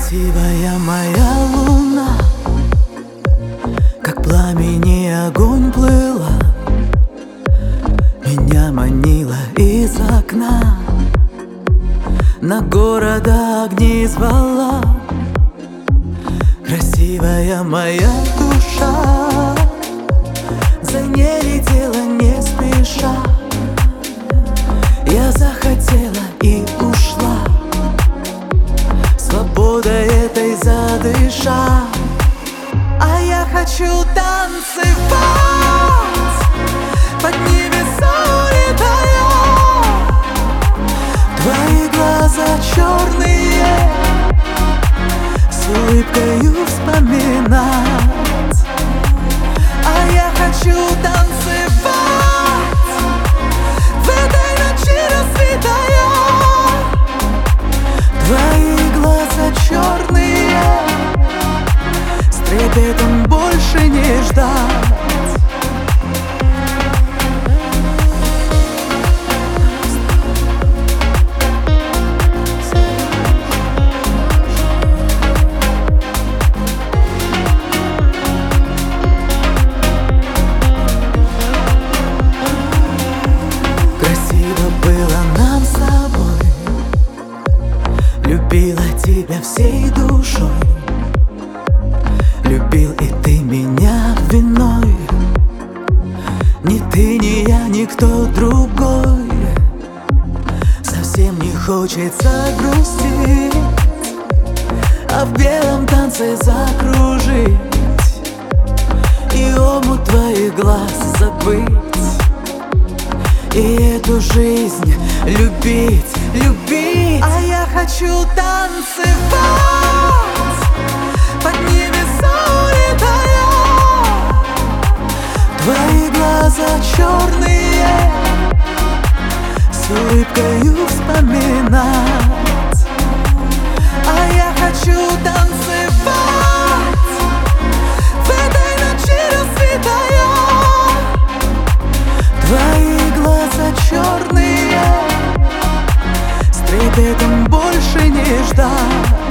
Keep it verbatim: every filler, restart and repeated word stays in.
Красивая моя луна, как пламени огонь плыла, меня манила из окна, на города огни звала. Красивая моя душа, за ней летела не спеша. Я захотела и ушла, свободой этой задыша. А я хочу танцевать, под небеса улетая. Твои глаза черные, с улыбкою вспоминать. А я хочу танцевать в этой ночи рассветая. Твои глаза черные, с трепетом больше не ждать. Любила тебя всей душой, любил и ты меня виной. Ни ты, ни я, никто другой. Совсем не хочется грустить, а в белом танце закружить и омут твоих глаз забыть, и эту жизнь любить, любить. А я хочу танцевать, под небеса улетая. Твои глаза черные, с улыбкою вспоминать. А я хочу танцевать в этой ночи рассветая. Твои глаза черные, с трепетом больше не ждать.